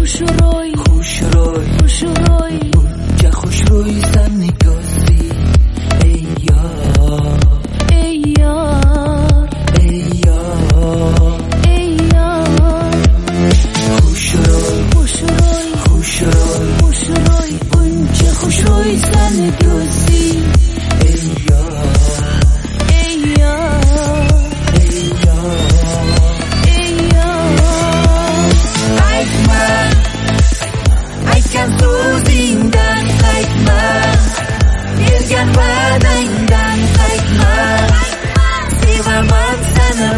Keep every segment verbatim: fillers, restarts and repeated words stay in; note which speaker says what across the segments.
Speaker 1: خوشروی
Speaker 2: خوشروی
Speaker 1: خوشروی
Speaker 2: که خوشروی سن نگاسی ای یار
Speaker 1: ای یار
Speaker 2: ای یار
Speaker 1: ای یار
Speaker 2: خوشروی
Speaker 1: خوشروی
Speaker 2: خوشروی
Speaker 1: خوشروی
Speaker 2: که خوشروی سن نگاسی ای یار
Speaker 1: ای یار
Speaker 2: ای یار
Speaker 1: ای یار
Speaker 2: Aytma aytgan so'zingdan qaytma bergan va'dangdan qaytma sevaman seni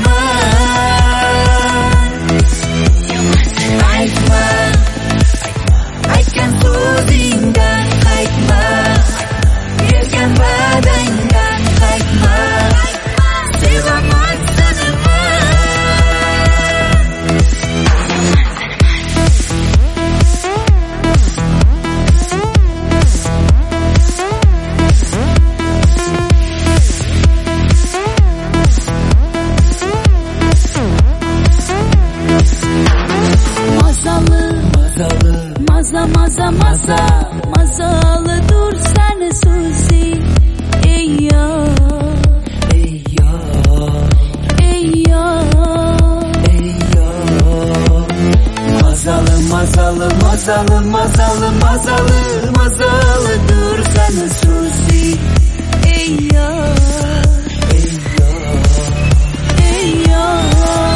Speaker 2: man aytma aytgan so'zingdan qaytma bergan va'dangdan qaytma sevaman seni man
Speaker 1: Maza maza maza mazalı dur sen Suzi ey yar
Speaker 2: ey yar
Speaker 1: ey yar
Speaker 2: ey yar mazalı mazalı mazalı mazalı mazalı mazalı dur sen Suzi
Speaker 1: ey yar
Speaker 2: ey yar
Speaker 1: ey yar